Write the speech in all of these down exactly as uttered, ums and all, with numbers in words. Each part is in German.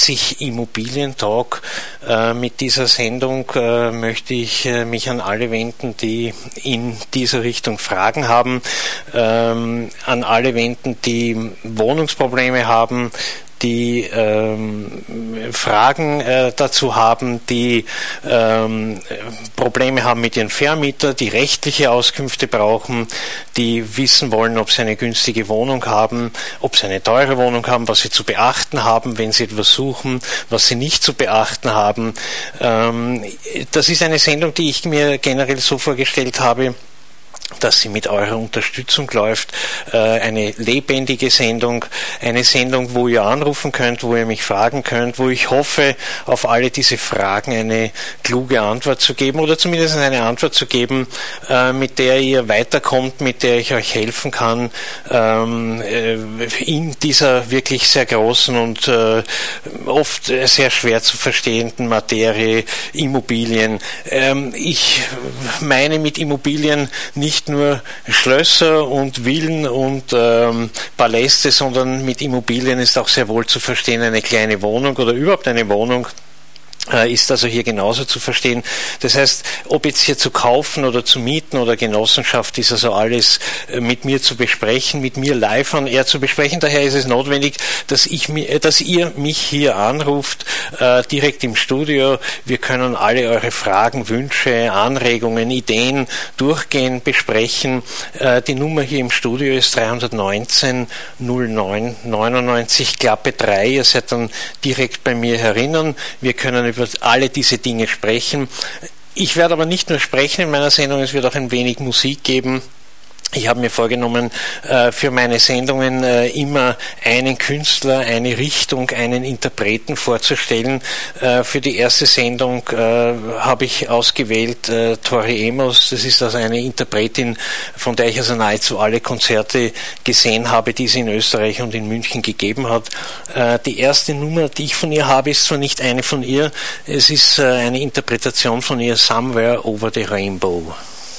sich Immobilientalk. Äh, mit dieser Sendung äh, möchte ich äh, mich an alle wenden, die in dieser Richtung Fragen haben, ähm, an alle wenden, die Wohnungsprobleme haben, die ähm, Fragen äh, dazu haben, die ähm, Probleme haben mit ihren Vermietern, die rechtliche Auskünfte brauchen, die wissen wollen, ob sie eine günstige Wohnung haben, ob sie eine teure Wohnung haben, was sie zu beachten haben, wenn sie etwas suchen, was sie nicht zu beachten haben. Ähm, das ist eine Sendung, die ich mir generell so vorgestellt habe, dass sie mit eurer Unterstützung läuft, äh, eine lebendige Sendung, eine Sendung, wo ihr anrufen könnt, wo ihr mich fragen könnt, wo ich hoffe, auf alle diese Fragen eine kluge Antwort zu geben oder zumindest eine Antwort zu geben, äh, mit der ihr weiterkommt, mit der ich euch helfen kann, ähm, äh, in dieser wirklich sehr großen und äh, oft sehr schwer zu verstehenden Materie Immobilien. Ähm, ich meine mit Immobilien nicht nur Schlösser und Villen und ähm, Paläste, sondern mit Immobilien ist auch sehr wohl zu verstehen eine kleine Wohnung oder überhaupt eine Wohnung. Ist also hier genauso zu verstehen. Das heißt, ob jetzt hier zu kaufen oder zu mieten oder Genossenschaft, ist also alles mit mir zu besprechen, mit mir live on air zu besprechen. Daher ist es notwendig, dass ich, dass ihr mich hier anruft, äh, direkt im Studio. Wir können alle eure Fragen, Wünsche, Anregungen, Ideen durchgehen, besprechen. Äh, die Nummer hier im Studio ist drei eins neun null neun neunundneunzig, Klappe drei. Ihr seid dann direkt bei mir herinnen. Wir können über alle diese Dinge sprechen. Ich werde aber nicht nur sprechen in meiner Sendung, es wird auch ein wenig Musik geben. Ich habe mir vorgenommen, für meine Sendungen immer einen Künstler, eine Richtung, einen Interpreten vorzustellen. Für die erste Sendung habe ich ausgewählt Tori Amos. Das ist also eine Interpretin, von der ich also nahezu alle Konzerte gesehen habe, die sie in Österreich und in München gegeben hat. Die erste Nummer, die ich von ihr habe, ist zwar nicht eine von ihr, es ist eine Interpretation von ihr, Somewhere Over the Rainbow.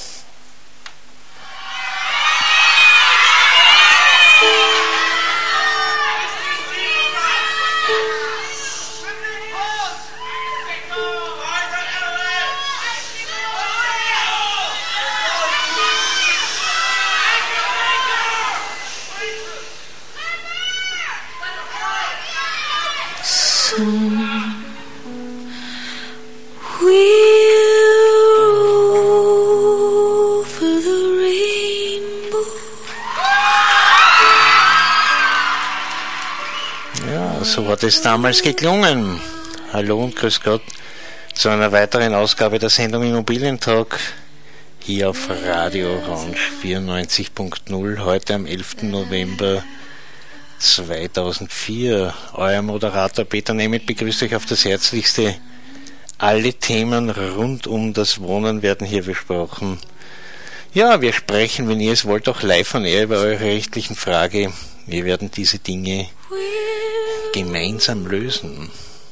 So hat es damals geklungen. Hallo und grüß Gott zu einer weiteren Ausgabe der Sendung Immobilientalk hier auf Radio Orange vierundneunzig Punkt null, heute am elften November zweitausendvier. Euer Moderator Peter Nemeth begrüßt euch auf das Herzlichste. Alle Themen rund um das Wohnen werden hier besprochen. Ja, wir sprechen, wenn ihr es wollt, auch live on air über eure rechtlichen Fragen. Wir werden diese Dinge gemeinsam lösen.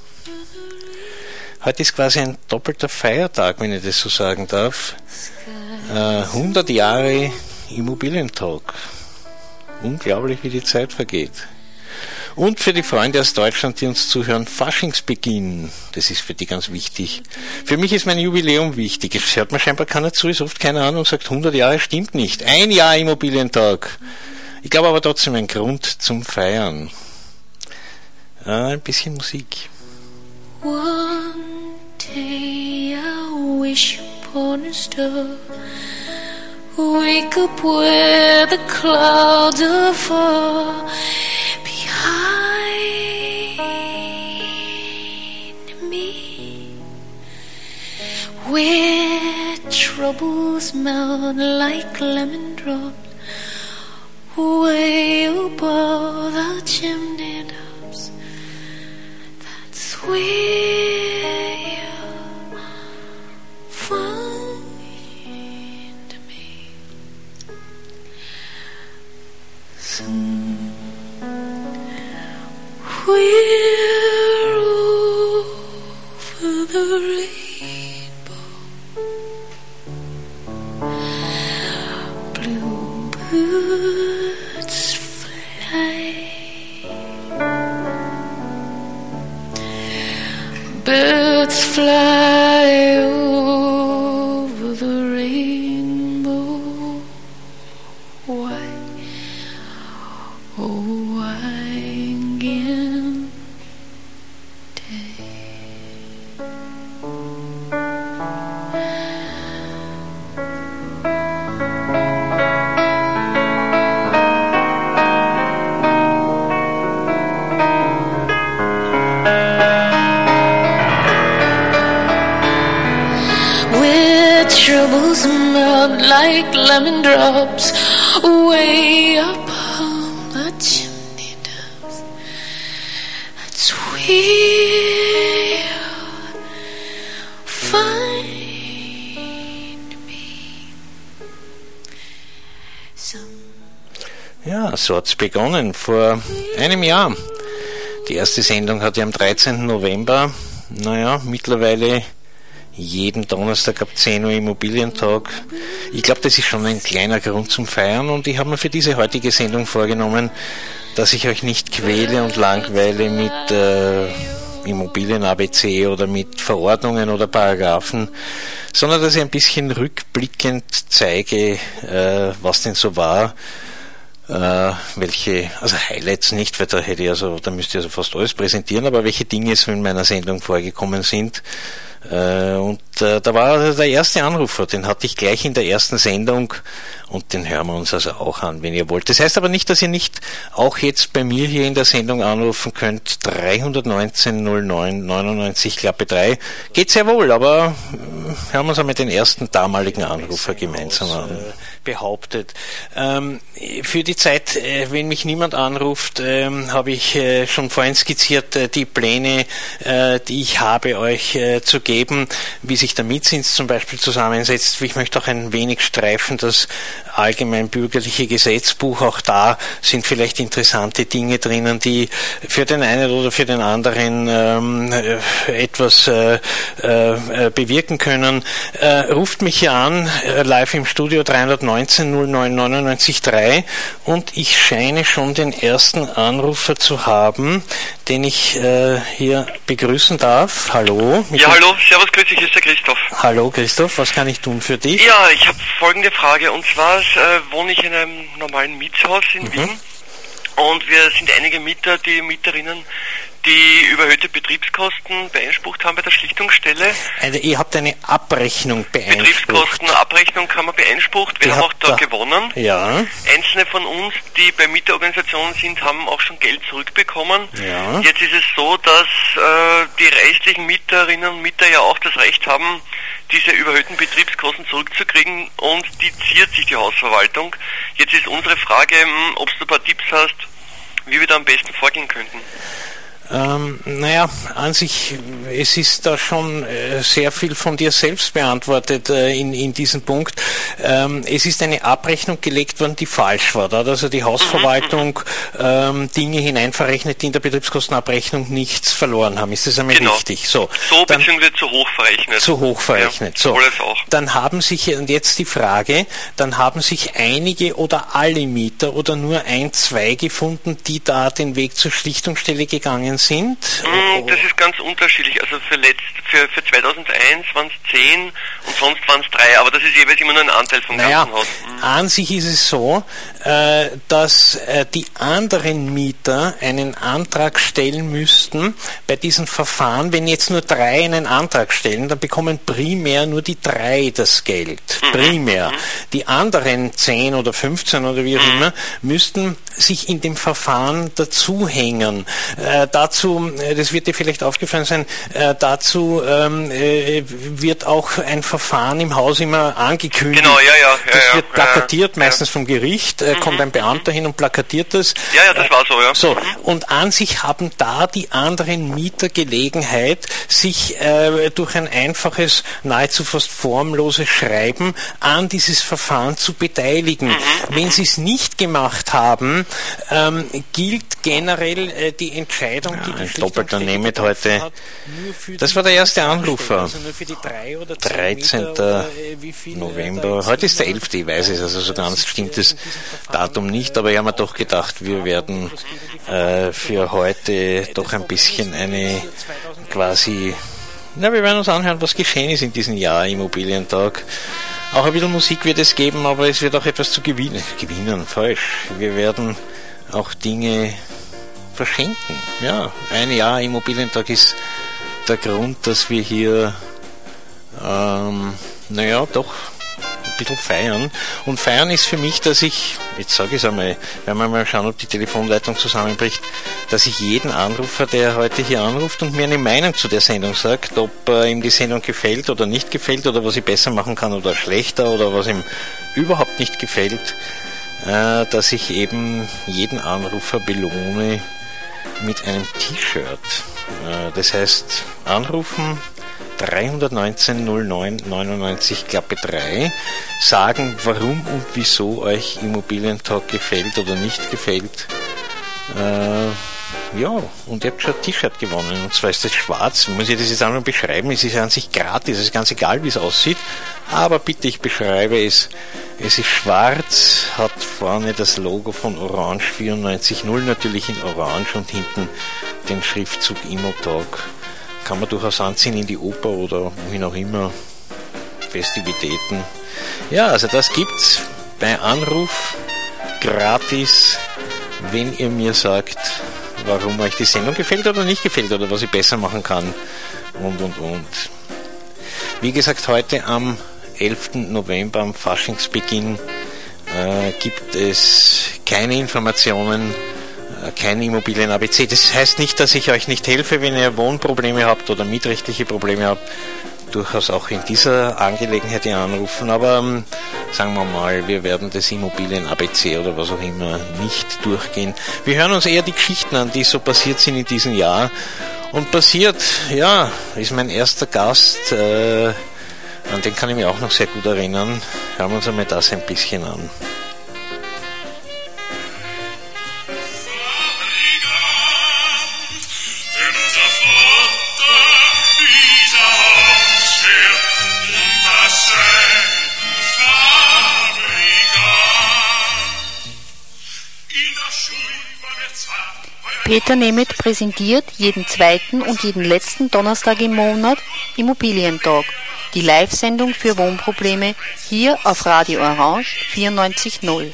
Heute ist quasi ein doppelter Feiertag, wenn ich das so sagen darf. Äh, hundert Jahre Immobilientalk. Unglaublich, wie die Zeit vergeht. Und für die Freunde aus Deutschland, die uns zuhören, Faschingsbeginn. Das ist für die ganz wichtig. Für mich ist mein Jubiläum wichtig. Es hört mir scheinbar keiner zu, ist oft keiner an und sagt, hundert Jahre stimmt nicht. Ein Jahr Immobilientag. Ich glaube aber trotzdem ein Grund zum Feiern. Ah, ein bisschen Musik. One day I wish upon a star, wake up where the clouds are far behind me, where troubles melt like lemon drops way above the chimney tops. That's where you'll find me. Somewhere over the rainbow, bluebirds fly. birds fly over the rainbow. Why, oh why again day? Troubles melt like lemon drops way up on the chimney tops. That's where you'll find me. Some Ja, so hat's begonnen vor einem Jahr. Die erste Sendung hatte am dreizehnten November. Naja, mittlerweile jeden Donnerstag ab zehn Uhr Immobilientag. Ich glaube, das ist schon ein kleiner Grund zum Feiern und ich habe mir für diese heutige Sendung vorgenommen, dass ich euch nicht quäle und langweile mit äh, Immobilien-A B C oder mit Verordnungen oder Paragraphen, sondern dass ich ein bisschen rückblickend zeige, äh, was denn so war, äh, welche, also Highlights nicht, weil da hätte ich also, da müsste ich also fast alles präsentieren, aber welche Dinge so in meiner Sendung vorgekommen sind. Äh, und äh, da war der erste Anrufer, den hatte ich gleich in der ersten Sendung und den hören wir uns also auch an, wenn ihr wollt. Das heißt aber nicht, dass ihr nicht auch jetzt bei mir hier in der Sendung anrufen könnt. Drei eins neun null neun neunundneunzig Klappe drei geht sehr wohl, aber äh, hören wir uns einmal den ersten damaligen Anrufer gemeinsam an. Behauptet. Ähm, für die Zeit, äh, wenn mich niemand anruft, ähm, habe ich äh, schon vorhin skizziert, äh, die Pläne, äh, die ich habe, euch äh, zu geben, wie sich der Mietzins zum Beispiel zusammensetzt. Ich möchte auch ein wenig streifen, das allgemeinbürgerliche Gesetzbuch. Auch da sind vielleicht interessante Dinge drinnen, die für den einen oder für den anderen ähm, äh, etwas äh, äh, bewirken können. Äh, ruft mich hier an, äh, live im Studio drei eins neun null neun neunundneunzig drei und ich scheine schon den ersten Anrufer zu haben, den ich äh, hier begrüßen darf. Hallo. Ja, hallo, servus, grüß dich, hier ist der Christoph. Hallo Christoph, was kann ich tun für dich? Ja, ich habe folgende Frage, und zwar äh, wohne ich in einem normalen Mietshaus in Mhm. Wien und wir sind einige Mieter, die Mieterinnen, die überhöhte Betriebskosten beeinsprucht haben bei der Schlichtungsstelle. Also, ihr habt eine Abrechnung beeinsprucht. Betriebskostenabrechnung haben wir beeinsprucht, wir Die haben auch habt da da- gewonnen. Ja. Einzelne von uns, die bei Mieterorganisationen sind, haben auch schon Geld zurückbekommen. Ja. Jetzt ist es so, dass äh, die restlichen Mieterinnen und Mieter ja auch das Recht haben, diese überhöhten Betriebskosten zurückzukriegen, und die ziert sich die Hausverwaltung. Jetzt ist unsere Frage, mh, ob du ein paar Tipps hast, wie wir da am besten vorgehen könnten. Ähm, naja, an sich, es ist da schon äh, sehr viel von dir selbst beantwortet äh, in, in diesem Punkt. Ähm, es ist eine Abrechnung gelegt worden, die falsch war. Da hat also die Hausverwaltung ähm, Dinge hineinverrechnet, die in der Betriebskostenabrechnung nichts verloren haben. Ist das einmal Genau. richtig? So, So, dann, beziehungsweise zu hoch verrechnet. zu hoch verrechnet. Ja, so, alles auch. dann haben sich, und jetzt die Frage, dann haben sich einige oder alle Mieter oder nur ein, zwei gefunden, die da den Weg zur Schlichtungsstelle gegangen sind? Mm, Das ist ganz unterschiedlich. Also für, letzt, für, für zweitausendeins waren es zehn und sonst waren es drei, aber das ist jeweils immer nur ein Anteil vom Naja, ganzen Haus. Mm. an sich ist es so, äh, dass äh, die anderen Mieter einen Antrag stellen müssten bei diesem Verfahren. Wenn jetzt nur drei einen Antrag stellen, dann bekommen primär nur die drei das Geld. Mhm. Primär. Mhm. Die anderen zehn oder fünfzehn oder wie auch Mhm. immer müssten sich in dem Verfahren dazuhängen. Äh, dazu, äh, das wird dir vielleicht aufgefallen sein, äh, dazu ähm, äh, wird auch ein Verfahren im Haus immer angekündigt. Genau, ja, ja. ja Das ja, wird plakatiert, ja, meistens vom Gericht, äh, kommt ein Beamter hin und plakatiert das. Ja, ja, das war so, ja. So, Mhm. und an sich haben da die anderen Mieter Gelegenheit, sich äh, durch ein einfaches, nahezu fast formloses Schreiben an dieses Verfahren zu beteiligen. Mhm. Wenn sie es nicht gemacht haben, ähm, gilt generell äh, die Entscheidung, Ja, die die ein doppelter Schlichtungsstelle Nehmet getroffen heute. hat, nur für Das die war der erste Anrufer. Anrufer. Also nur für die drei oder zehn dreizehnten Mieter oder, äh, wie viel, äh, da November. jetzt Heute ist der immer, elfte, ich weiß es, also so äh, ganz sich, stimmt äh, das in diesem Verfahren, Datum nicht, aber ich habe mir doch gedacht, wir werden äh, für heute doch ein bisschen eine quasi na, wir werden uns anhören, was geschehen ist in diesem Jahr Immobilientag. Auch ein bisschen Musik wird es geben, aber es wird auch etwas zu gewinnen. Gewinnen, falsch. Wir werden auch Dinge verschenken. Ja, ein Jahr Immobilientag ist der Grund, dass wir hier, ähm, naja, doch ein bisschen feiern. Und feiern ist für mich, dass ich, jetzt sage ich es einmal, werden wir mal schauen, ob die Telefonleitung zusammenbricht, dass ich jeden Anrufer, der heute hier anruft und mir eine Meinung zu der Sendung sagt, ob äh, ihm die Sendung gefällt oder nicht gefällt oder was ich besser machen kann oder schlechter oder was ihm überhaupt nicht gefällt, äh, dass ich eben jeden Anrufer belohne mit einem T-Shirt. Äh, das heißt, anrufen, drei eins neun null neun neunundneunzig Klappe drei, sagen, warum und wieso euch Immobilientag gefällt oder nicht gefällt. Äh, ja, und ihr habt schon ein T-Shirt gewonnen, und zwar ist das schwarz. Muss ich das jetzt einmal beschreiben? Es ist ja an sich gratis, es ist ganz egal, wie es aussieht, aber bitte, ich beschreibe es. Es ist schwarz, hat vorne das Logo von Orange vierundneunzig null, natürlich in Orange, und hinten den Schriftzug Immotag. Kann man durchaus anziehen in die Oper oder wohin auch immer, Festivitäten. Ja, also das gibt's bei Anruf gratis, wenn ihr mir sagt, warum euch die Sendung gefällt oder nicht gefällt oder was ich besser machen kann und und und. Wie gesagt, heute am elften November, am Faschingsbeginn, äh, gibt es keine Informationen, kein Immobilien-A B C. Das heißt nicht, dass ich euch nicht helfe, wenn ihr Wohnprobleme habt oder mietrechtliche Probleme habt. Durchaus auch in dieser Angelegenheit hier anrufen, aber ähm, sagen wir mal, wir werden das Immobilien-A B C oder was auch immer nicht durchgehen. Wir hören uns eher die Geschichten an, die so passiert sind in diesem Jahr. Und passiert, ja, ist mein erster Gast, äh, an den kann ich mich auch noch sehr gut erinnern. Hören wir uns einmal das ein bisschen an. Peter Nemeth präsentiert jeden zweiten und jeden letzten Donnerstag im Monat Immobilientag, die Live-Sendung für Wohnprobleme hier auf Radio Orange vierundneunzig null.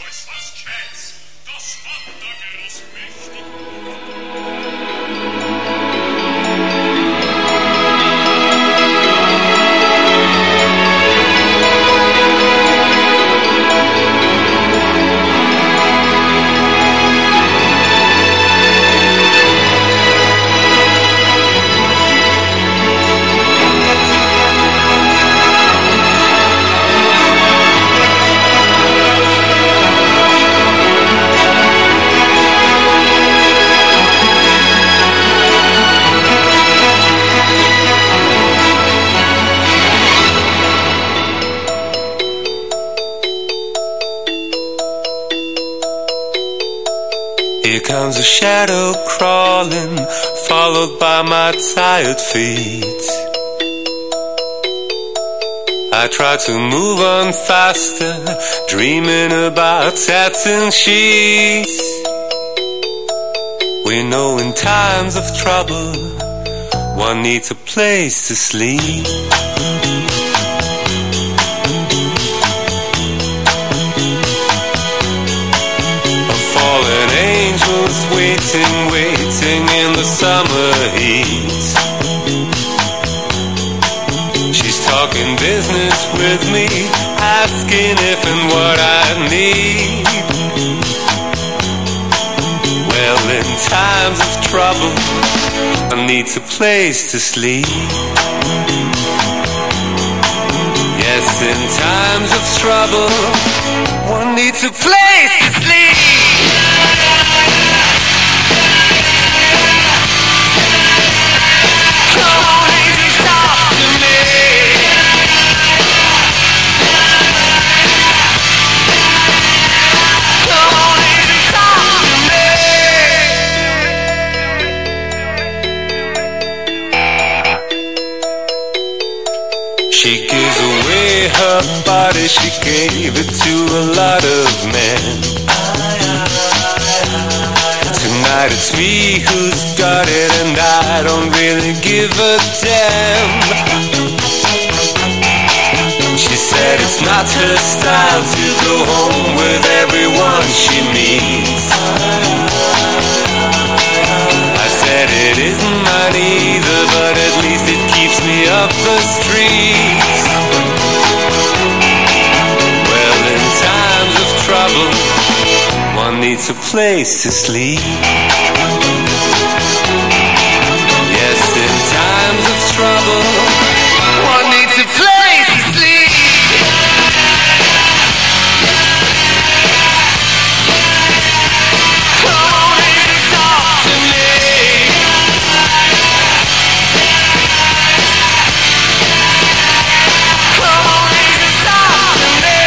Here comes a shadow crawling, followed by my tired feet. I try to move on faster, dreaming about satin sheets. We know in times of trouble, one needs a place to sleep. Waiting, waiting in the summer heat. She's talking business with me, asking if and what I need. Well, in times of trouble, one needs a place to sleep. Yes, in times of trouble, one needs a place to sleep. She gives away her body, she gave it to a lot of men. Tonight tonight it's me who's got it, and I don't really give a damn. She said it's not her style to go home with everyone she meets. I said it isn't mine either, but at least it keeps me off the streets. Well, in times of trouble, one needs a place to sleep. Yes, in times of trouble, one needs a place to sleep. Come on and talk to me. Come on and talk to me.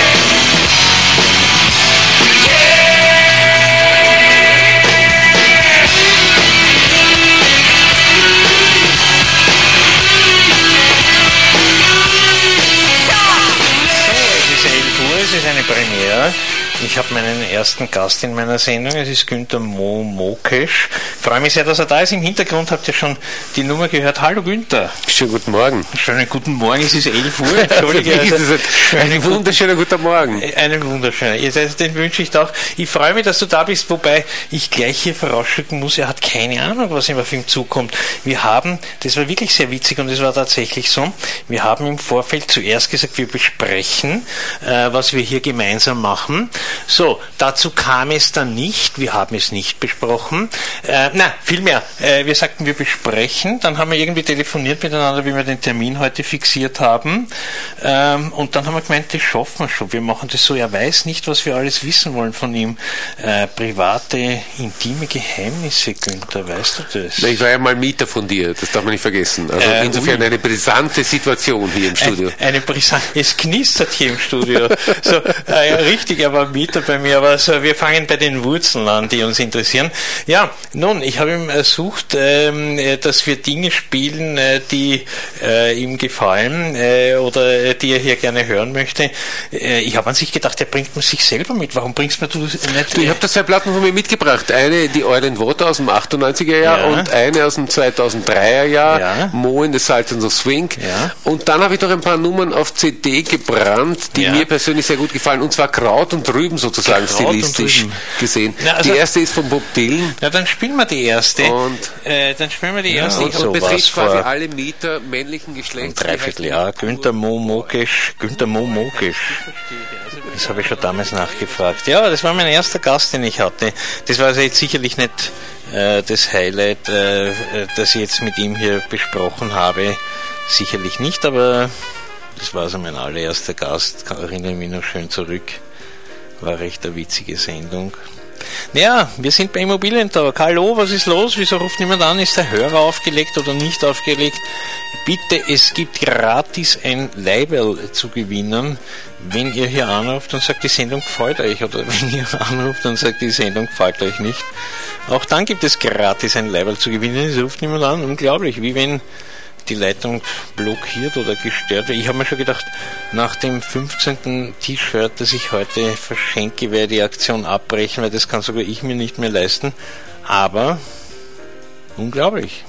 Es ist eine Premiere. Ich habe meinen ersten Gast in meiner Sendung. Es ist Günther Mo Mokesch. Ich freue mich sehr, dass er da ist. Im Hintergrund habt ihr schon die Nummer gehört. Hallo Günther. Schönen guten Morgen. Schönen guten Morgen. Es ist elf Uhr. Entschuldige. Also, ist es ein, ein wunderschöner guten Morgen. Einen wunderschönen. Den wünsche ich doch. Ich freue mich, dass du da bist, wobei ich gleich hier vorausschicken muss, er hat keine Ahnung, was ihm auf ihm zukommt. Wir haben, das war wirklich sehr witzig und es war tatsächlich so, wir haben im Vorfeld zuerst gesagt, wir besprechen, äh, was wir hier gemeinsam machen. So, dazu kam es dann nicht, wir haben es nicht besprochen. Äh, na, vielmehr, äh, wir sagten, wir besprechen, dann haben wir irgendwie telefoniert miteinander, wie wir den Termin heute fixiert haben. Ähm, und dann haben wir gemeint, das schaffen wir schon. Wir machen das so, er weiß nicht, was wir alles wissen wollen von ihm. Äh, private, intime Geheimnisse, Günther, weißt du das? Ich war ja mal Mieter von dir, das darf man nicht vergessen. Also äh, insofern ui. Eine brisante Situation hier im Studio. Ein, eine brisante, es knistert hier im Studio. So, äh, ja, richtig, er war Mieter bei mir, aber so, wir fangen bei den Wurzeln an, die uns interessieren. Ja, nun, ich habe ihm ersucht, ähm, dass wir Dinge spielen, äh, die äh, ihm gefallen äh, oder äh, die er hier gerne hören möchte. Äh, ich habe an sich gedacht, er bringt man sich selber mit. Warum bringst du nicht? Du, ich habe da zwei Platten von mir mitgebracht. Eine, die Oil and Water aus dem achtundneunziger Jahr ja. und eine aus dem zweitausenddreier Jahr, ja. Mo in the Sultans of Swing. Ja. Und dann habe ich noch ein paar Nummern auf C D gebrannt, die ja. mir persönlich sehr gut gefallen. Und zwar Kraut und Rüben sozusagen, Kraut stilistisch gesehen. Na, also, die erste ist von Bob Dylan. Ja, dann spielen wir die erste. Und äh, dann spielen wir die erste. Ja, und, und betrifft quasi alle Mieter männlichen Geschlechts. Ein Dreivierteljahr. Günther Mo Mokesch. Günther Mo Mokesch. Das habe ich schon damals nachgefragt. Ja, das war mein erster Gast, den ich hatte. Das war also jetzt sicherlich nicht äh, das Highlight, äh, das ich jetzt mit ihm hier besprochen habe. Sicherlich nicht, aber das war also mein allererster Gast. Ich erinnere mich noch schön zurück. War recht eine witzige Sendung. Ja, wir sind bei Immobilientag. Hallo, was ist los? Wieso ruft niemand an? Ist der Hörer aufgelegt oder nicht aufgelegt? Bitte, es gibt gratis ein Leiberl zu gewinnen, wenn ihr hier anruft und sagt, die Sendung gefällt euch, oder wenn ihr anruft und sagt, die Sendung gefällt euch nicht. Auch dann gibt es gratis ein Leiberl zu gewinnen. Es ruft niemand an. Unglaublich, wie wenn die Leitung blockiert oder gestört wird. Ich habe mir schon gedacht, nach dem fünfzehnten T-Shirt, das ich heute verschenke, werde die Aktion abbrechen, weil das kann sogar ich mir nicht mehr leisten. Aber unglaublich,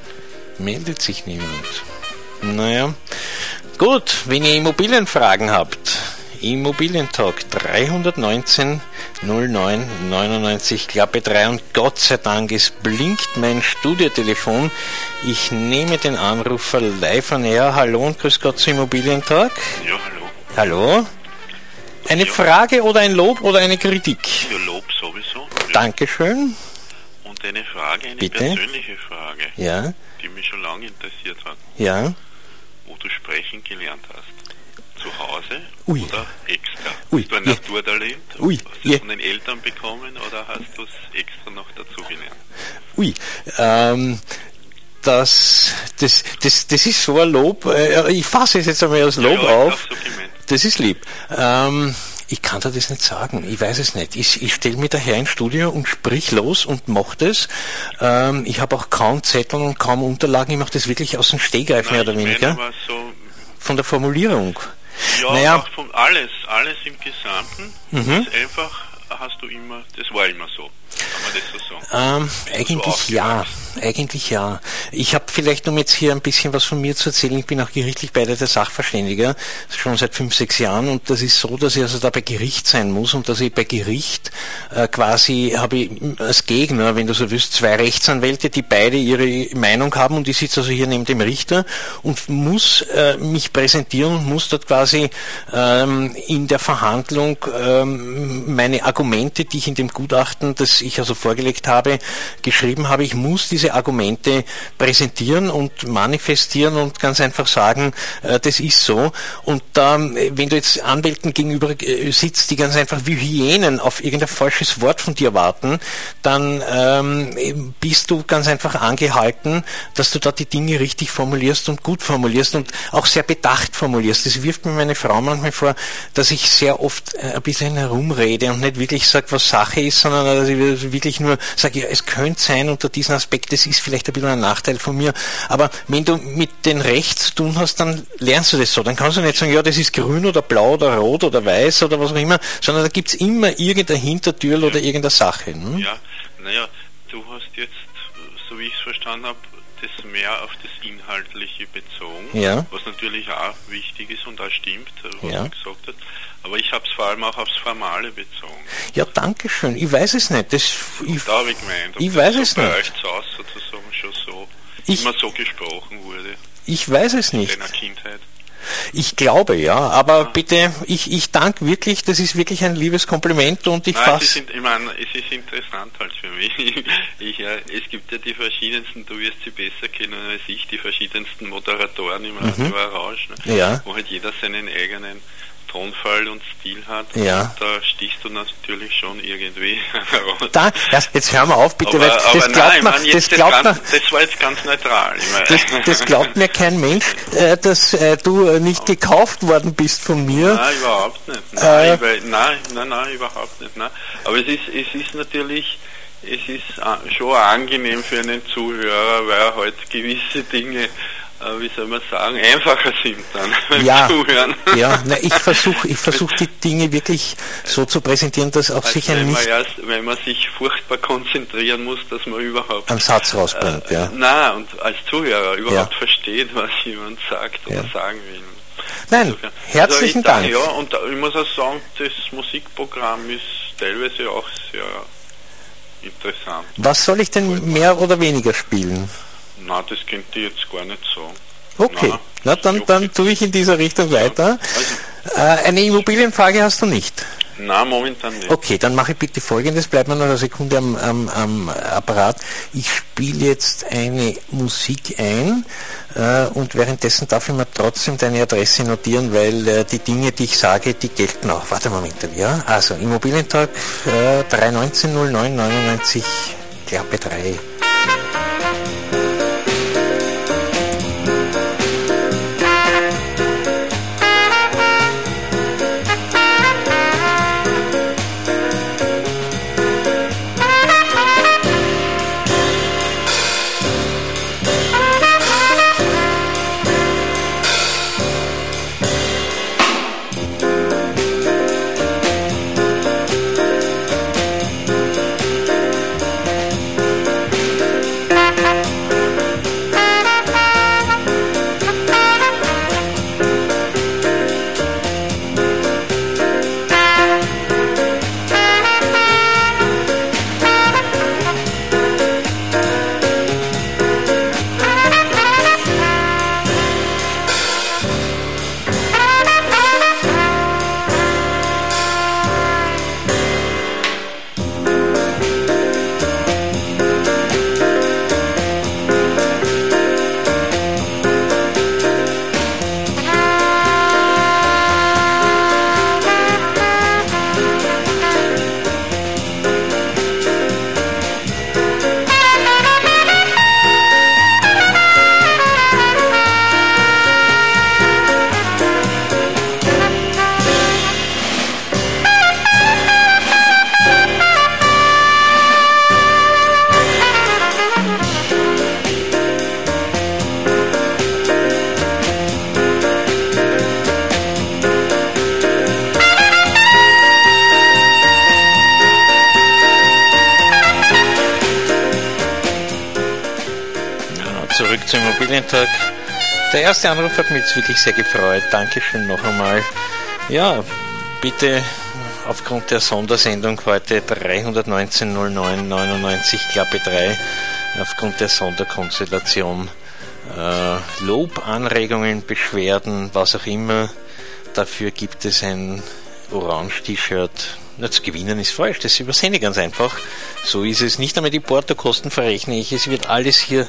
meldet sich niemand. Naja, gut, wenn ihr Immobilienfragen habt, Immobilientalk dreihundertneunzehn null neun neunundneunzig Klappe drei und Gott sei Dank, es blinkt mein Studiotelefon. Ich nehme den Anrufer live an. Ja, hallo und grüß Gott zu Immobilientalk. Ja, hallo. Hallo. Eine ja. Frage oder ein Lob oder eine Kritik? Ja, Lob sowieso. Dankeschön. Und eine Frage, eine Bitte? persönliche Frage, ja. die mich schon lange interessiert hat. Ja. Wo du sprechen gelernt hast. Zu Hause Ui. oder extra? Ui. Hast du ein Ja. Naturtalent? Ui. Hast du es Ja. von den Eltern bekommen oder hast du es extra noch dazu gelernt? Ui, ähm, das, das, das, das ist so ein Lob, äh, ich fasse es jetzt einmal als Lob ja, ja, auf, so gemeint. Das ist lieb. Ähm, ich kann dir das nicht sagen, ich weiß es nicht. Ich, ich stelle mich daher ins Studio und sprich los und mache das. Ähm, ich habe auch kaum Zettel und kaum Unterlagen, ich mache das wirklich aus dem Stegreif, Nein, mehr oder ich meine weniger. aber so, von der Formulierung. ja, naja. auch von alles, alles im Gesamten. Mhm. Das einfach hast du immer, das war immer so. Kann man das so sagen? Ähm, eigentlich ja. Eigentlich ja. Ich habe vielleicht, um jetzt hier ein bisschen was von mir zu erzählen, ich bin auch gerichtlich beide der Sachverständiger, schon seit fünf, sechs Jahren, und das ist so, dass ich also da bei Gericht sein muss und dass ich bei Gericht äh, quasi habe ich als Gegner, wenn du so willst, zwei Rechtsanwälte, die beide ihre Meinung haben, und ich sitze also hier neben dem Richter und muss äh, mich präsentieren und muss dort quasi ähm, in der Verhandlung ähm, meine Argumente, die ich in dem Gutachten, das ich also vorgelegt habe, geschrieben habe, ich muss diese Argumente präsentieren und manifestieren und ganz einfach sagen, äh, das ist so. Und ähm, wenn du jetzt Anwälten gegenüber äh, sitzt, die ganz einfach wie Hyänen auf irgendein falsches Wort von dir warten, dann ähm, bist du ganz einfach angehalten, dass du da die Dinge richtig formulierst und gut formulierst und auch sehr bedacht formulierst. Das wirft mir meine Frau manchmal vor, dass ich sehr oft äh, ein bisschen herumrede und nicht wirklich sage, was Sache ist, sondern dass ich wirklich nur sage, ja, es könnte sein unter diesen Aspekt, das ist vielleicht ein bisschen ein Nachteil von mir, aber wenn du mit den Recht zu tun hast, dann lernst du das so. Dann kannst du nicht sagen, ja, das ist grün oder blau oder rot oder weiß oder was auch immer, sondern da gibt es immer irgendeine Hintertür oder irgendeine Sache. Ne? Ja, naja, du hast jetzt, so wie ich es verstanden habe, das mehr auf das Inhaltliche bezogen, ja. was natürlich auch wichtig ist und auch stimmt, was ja. du gesagt hast. Aber ich habe es vor allem auch aufs Formale bezogen. Ja, danke schön. Ich weiß es nicht. Das, ich, da habe ich gemeint, ob ich weiß das es so bei nicht. euch zu Hause sozusagen schon so, ich, immer so gesprochen wurde. Ich weiß es nicht. In deiner Kindheit. Ich glaube, ja, aber ja. bitte, ich, ich danke wirklich, das ist wirklich ein liebes Kompliment und ich fasse... Es ist, ich meine, es ist interessant halt für mich. Ich, ja, es gibt ja die verschiedensten, du wirst sie besser kennen als ich, die verschiedensten Moderatoren im Radio mhm. Orange, ne? ja. wo halt jeder seinen eigenen Tonfall und Stil hat. Ja. Und da stichst du natürlich schon irgendwie raus. Da, ja, jetzt hören wir auf, bitte, aber, weil das, aber glaubt nein, man, man, das, das, glaubt ganz, man, das war jetzt ganz neutral. Das, das glaubt mir kein Mensch, äh, dass äh, du äh, nicht gekauft worden bist von mir. Nein, überhaupt nicht. Nein, äh, weil, nein, nein, nein, überhaupt nicht. Nein. Aber es ist, es ist natürlich, es ist schon angenehm für einen Zuhörer, weil er halt gewisse Dinge, wie soll man sagen, einfacher sind dann beim ja, Zuhören. Ja, na, ich versuche ich versuch die Dinge wirklich so zu präsentieren, dass auch also sich ein wenn nicht... Man erst, wenn man sich furchtbar konzentrieren muss, dass man überhaupt... einen Satz rausbringt, äh, ja. Nein, und als Zuhörer überhaupt ja. versteht, was jemand sagt oder ja. sagen will. Nein, Insofern. herzlichen also ich, Dank. Ja, und ich muss auch sagen, das Musikprogramm ist teilweise auch sehr interessant. Was soll ich denn mehr oder weniger spielen? Na, das könnt ihr jetzt gar nicht sagen. Okay, na, na dann, dann tue ich in dieser Richtung ja. weiter. Also, äh, eine Immobilienfrage hast du nicht? Na, momentan nicht. Okay, dann mache ich bitte Folgendes, bleibt mir noch eine Sekunde am, am, am Apparat. Ich spiele jetzt eine Musik ein äh, und währenddessen darf ich mir trotzdem deine Adresse notieren, weil äh, die Dinge, die ich sage, die gelten auch. Warte mal, Moment, ja? Also, Immobilientag äh, drei eins neun null neun neunundneunzig, Klappe drei. Immobilientalk. Der erste Anruf hat mich jetzt wirklich sehr gefreut. Dankeschön noch einmal. Ja, bitte aufgrund der Sondersendung heute dreihundertneunzehn null neun neunundneunzig Klappe drei, aufgrund der Sonderkonstellation äh, Lob, Anregungen, Beschwerden, was auch immer. Dafür gibt es ein Orange-T-Shirt. Na, zu gewinnen ist falsch, das übersende ganz einfach. So ist es. Nicht einmal die Portokosten verrechne ich. Es wird alles hier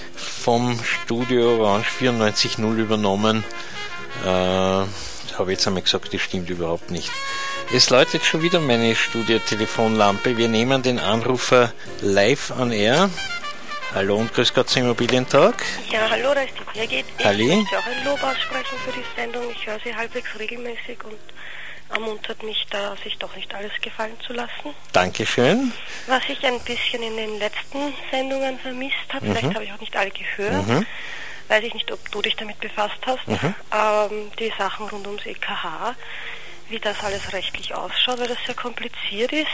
vom Studio Orange vierundneunzig null übernommen. Äh, habe ich jetzt einmal gesagt, das stimmt überhaupt nicht. Es läutet schon wieder meine Studio-Telefonlampe. Wir nehmen den Anrufer live on air. Hallo und grüß Gott zum Immobilientalk. Ja, hallo, da ist die Birgit. Ich Halli. möchte auch ein Lob aussprechen für die Sendung. Ich höre sie halbwegs regelmäßig und ermuntert mich da, sich doch nicht alles gefallen zu lassen. Dankeschön. Was ich ein bisschen in den letzten Sendungen vermisst habe, Mhm. vielleicht habe ich auch nicht alle gehört, Mhm. weiß ich nicht, ob du dich damit befasst hast, Mhm. ähm, die Sachen rund ums E K H, wie das alles rechtlich ausschaut, weil das sehr kompliziert ist.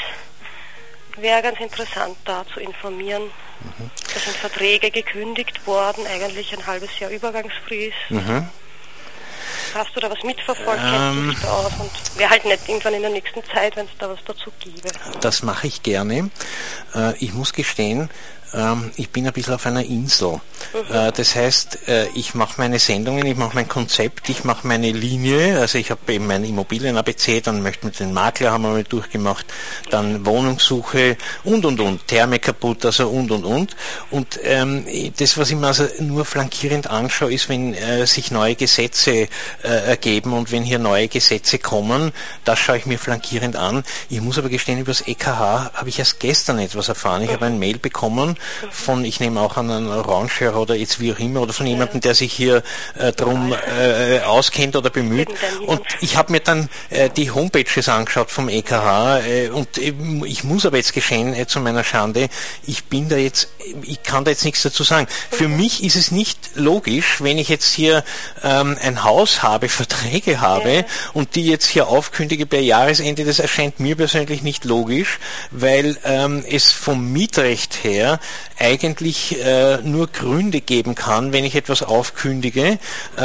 Wäre ganz interessant, da zu informieren. Mhm. Da sind Verträge gekündigt worden, eigentlich ein halbes Jahr Übergangsfrist. Mhm. Hast du da was mitverfolgt? Ähm, Kennst du dich da aus? Und wäre halt nicht irgendwann in der nächsten Zeit, wenn es da was dazu gäbe. Das mache ich gerne. Äh, ich muss gestehen, ähm, ich bin ein bisschen auf einer Insel. Mhm. Äh, das heißt, äh, ich mache meine Sendungen, ich mache mein Konzept, ich mache meine Linie. Also ich habe eben mein Immobilien-A B C, dann möchte mit den Makler haben wir mal durchgemacht, dann Wohnungssuche und und und, Therme kaputt, also und und und. Und ähm, das, was ich mir also nur flankierend anschaue, ist, wenn äh, sich neue Gesetze äh, ergeben und wenn hier neue Gesetze kommen, das schaue ich mir flankierend an. Ich muss aber gestehen, über das E K H habe ich erst gestern etwas erfahren. Ich habe ein Mail bekommen von, ich nehme auch an einen Orange oder jetzt wie auch immer, oder von jemandem, der sich hier äh, drum äh, auskennt oder bemüht. Und ich habe mir dann äh, die Homepages angeschaut vom E K H äh, und äh, ich muss aber jetzt gestehen, äh, zu meiner Schande, ich bin da jetzt, ich kann da jetzt nichts dazu sagen. Für mich ist es nicht logisch, wenn ich jetzt hier ähm, ein Haus habe, Verträge habe Ja. und die jetzt hier aufkündige per Jahresende, das erscheint mir persönlich nicht logisch, weil ähm, es vom Mietrecht her eigentlich äh, nur Gründe geben kann, wenn ich etwas aufkündige.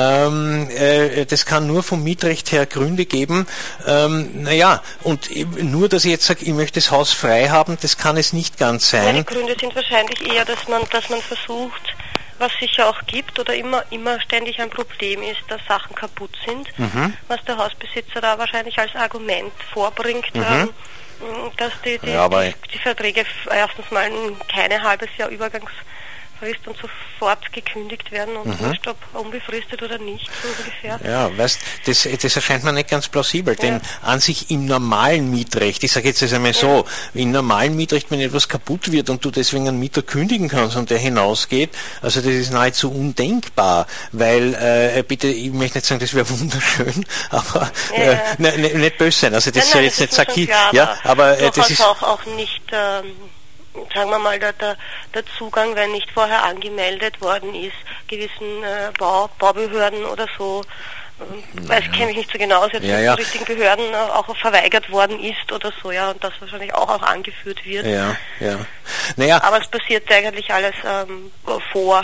Ähm, äh, das kann nur vom Mietrecht her Gründe geben. Ähm, naja, und nur, dass ich jetzt sage, ich möchte das Haus frei haben, das kann es nicht ganz Ja, die sein. Gründe sind wahrscheinlich eher, dass man, dass man versucht, was sich ja auch gibt oder immer, immer ständig ein Problem ist, dass Sachen kaputt sind, Mhm. was der Hausbesitzer da wahrscheinlich als Argument vorbringt, Mhm. ähm, dass die, die, Ja, aber- die, die Verträge f- erstens mal ein keine halbes Jahr Übergangsfrist und sofort gekündigt werden und Mhm. wurscht, ob unbefristet oder nicht, so ungefähr. Ja, weißt, das, das erscheint mir nicht ganz plausibel, denn an sich im normalen Mietrecht, ich sage jetzt das einmal so, im normalen Mietrecht, wenn etwas kaputt wird und du deswegen einen Mieter kündigen kannst und der hinausgeht, also das ist nahezu undenkbar, weil, äh, bitte, ich möchte nicht sagen, das wäre wunderschön, aber äh, Ja. ne, ne, nicht böse sein, also das Nein, soll nein, jetzt das nicht ist mir sagen, schon klar, ja, aber äh, das durchaus ist... auch, auch nicht, ähm, sagen wir mal, der, der, der Zugang, wenn nicht vorher angemeldet worden ist, gewissen äh, Bau, Baubehörden oder so, ähm, weiß, kenne mich nicht so genau aus, jetzt Ja, mit ja. den richtigen Behörden äh, auch verweigert worden ist oder so, ja, und das wahrscheinlich auch, auch angeführt wird. Ja, ja. Naja, Aber es passiert eigentlich alles ähm, vor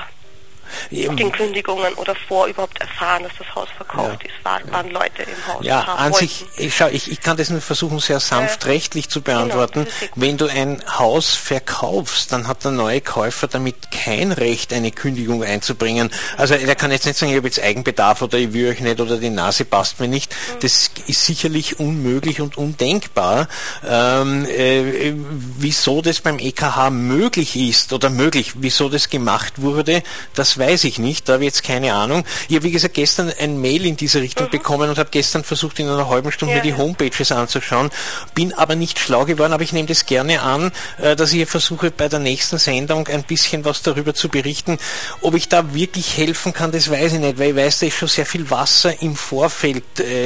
den Kündigungen oder vor überhaupt erfahren, dass das Haus verkauft Ja. ist, waren, waren Leute im Haus. ja, haben an wollten. sich, ich, schau, ich, ich kann das nur versuchen, sehr sanft Ja. rechtlich zu beantworten. Genau, das ist sehr gut. Wenn du ein Haus verkaufst, dann hat der neue Käufer damit kein Recht, eine Kündigung einzubringen. Also er kann jetzt nicht sagen, ich habe jetzt Eigenbedarf oder ich will euch nicht oder die Nase passt mir nicht. Das ist sicherlich unmöglich und undenkbar. Ähm, äh, wieso das beim E K H möglich ist oder möglich, wieso das gemacht wurde, das weiß ich nicht, da habe ich jetzt keine Ahnung. Ich habe, wie gesagt, gestern ein Mail in diese Richtung mhm. bekommen und habe gestern versucht, in einer halben Stunde Ja, mir die ja. Homepages anzuschauen, bin aber nicht schlau geworden, aber ich nehme das gerne an, äh, dass ich versuche, bei der nächsten Sendung ein bisschen was darüber zu berichten. Ob ich da wirklich helfen kann, das weiß ich nicht, weil ich weiß, da ist schon sehr viel Wasser im Vorfeld äh,